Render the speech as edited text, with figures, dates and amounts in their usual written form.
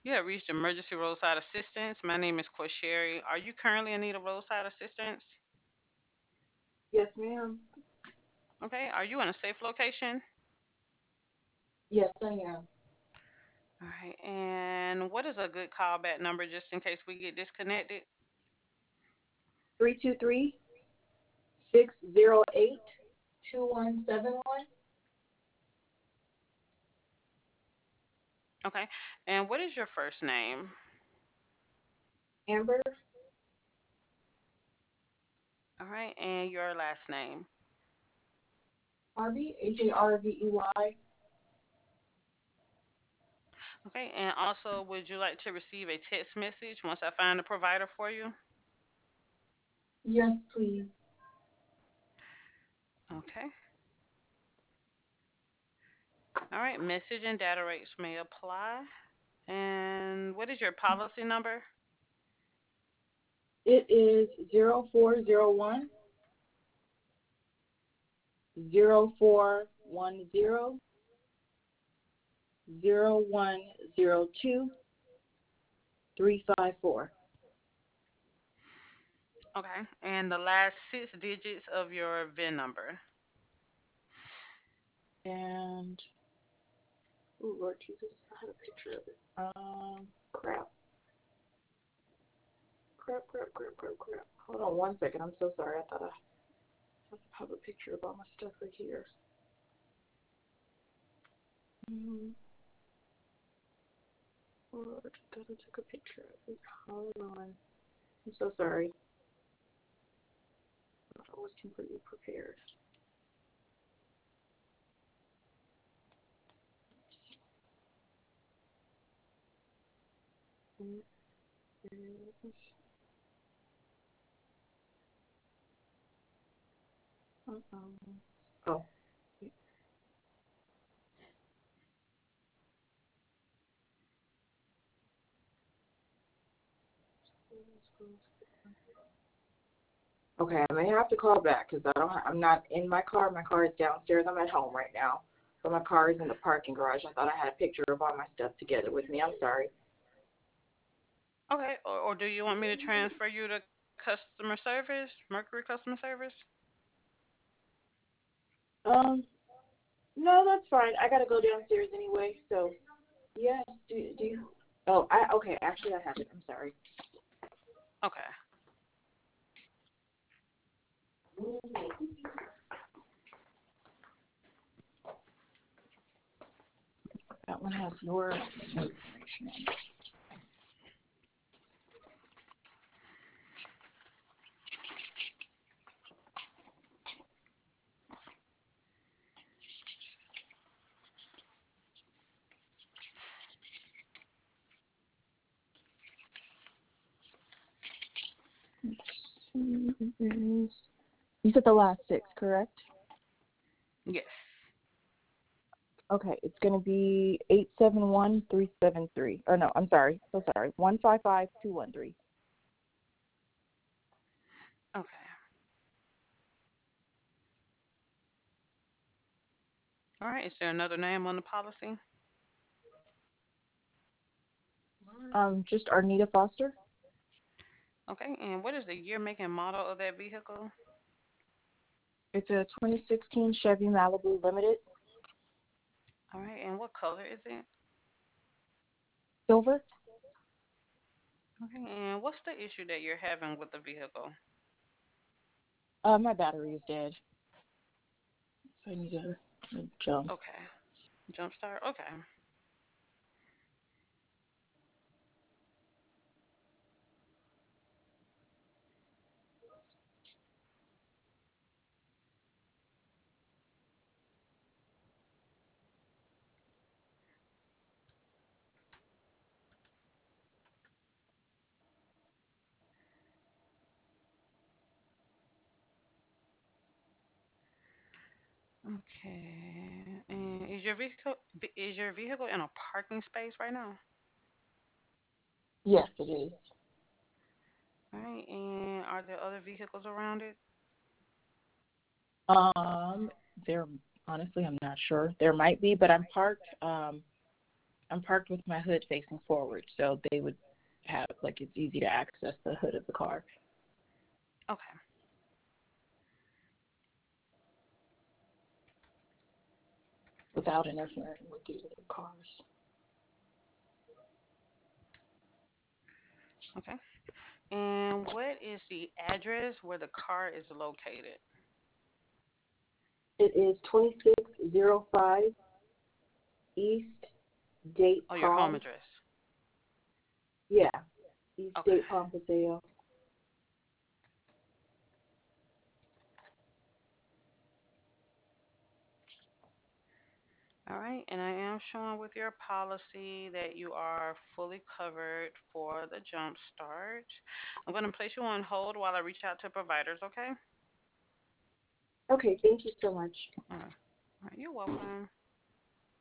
You have reached emergency roadside assistance. My name is Corsheri. Are you currently in need of roadside assistance? Yes, ma'am. Okay. Are you in a safe location? Yes, I am. All right. And what is a good callback number just in case we get disconnected? 323-608-2171. Okay. And what is your first name? Amber All right. And your last name? Harvey, Harvey. Okay. And also, would you like to receive a text message once I find a provider for you? Yes, please. Okay. All right. Message and data rates may apply. And what is your policy number? It is 0401-010-0102-354. Okay. And the last 6 digits of your VIN number. And, oh Lord Jesus, I had a picture of it. Crap. Crap. Hold on 1 second. I'm so sorry. I thought I have a picture of all my stuff right here. Mm, Lord, I thought I took a picture of it. Hold on. I'm so sorry. I was completely prepared. It is, oh, okay. I may have to call back because I don't. I'm not in my car. My car is downstairs. I'm at home right now, but my car is in the parking garage. I thought I had a picture of all my stuff together with me. I'm sorry. Okay. Or do you want me to transfer you to customer service, Mercury customer service? Um, no, that's fine. I gotta go downstairs anyway. So yes. Do you? Oh, I okay. Actually, I have it. I'm sorry. Okay. That one has your information. You said the last six, correct? Yes. Okay, it's going to be 871373. Or no, I'm sorry. So sorry. 155213. Okay. All right. Is there another name on the policy? Just Arnita Foster. Okay. And what is the year, make, and model of that vehicle? It's a 2016 Chevy Malibu Limited, All right. And what color is it? silver. Okay. And what's the issue that you're having with the vehicle? My battery is dead, so I need to jump. Okay. Jump start. Okay. Okay. And is your vehicle in a parking space right now? Yes, it is. All right. And are there other vehicles around it? Um, there honestly, I'm not sure. There might be, but I'm parked. I'm parked with my hood facing forward, so they would have like it's easy to access the hood of the car Okay. without interfering with the other cars. Okay. And what is the address where the car is located? It is 2605 East Date Oh, your home Palm. address. Yeah, East Okay. Date Palm Paseo. All right. And I am showing with your policy that you are fully covered for the jump start. I'm going to place you on hold while I reach out to providers, okay? Okay, thank you so much. All right. All right. You're welcome.